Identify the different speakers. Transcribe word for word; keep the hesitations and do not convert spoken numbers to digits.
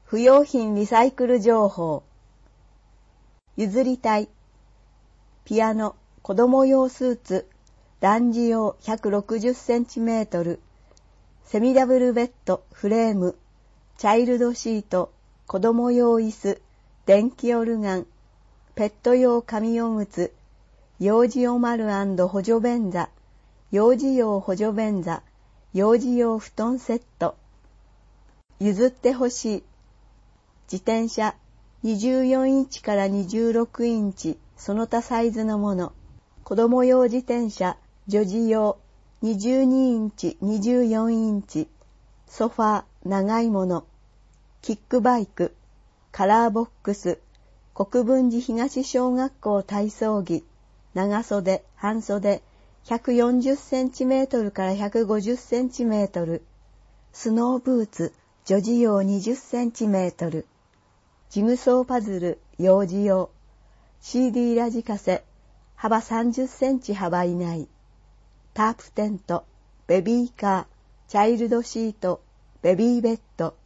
Speaker 1: 不用品リサイクル情報。譲りたい。ピアノ、子供用スーツ、男児用ひゃくろくじゅっセンチメートル、セミダブルベッド、フレーム、チャイルドシート、子供用椅子、電気オルガン、ペット用紙おむつ、幼児用丸&補助便座、幼児用補助便座、幼児用布団セット。譲ってほしい。自転車、にじゅうよんインチからにじゅうろくインチ、その他サイズのもの。子供用自転車、女児用、にじゅうにインチ、にじゅうよんインチ。ソファー、長いもの。キックバイク、カラーボックス、国分寺東小学校体操着、長袖、半袖、ひゃくよんじゅっセンチメートルからひゃくごじゅっセンチメートル。スノーブーツ、女児用にじゅっセンチメートル。ジグソーパズル、幼児用。シーディー ラジカセ、幅さんじゅっセンチ幅以内。タープテント、ベビーカー、チャイルドシート、ベビーベッド。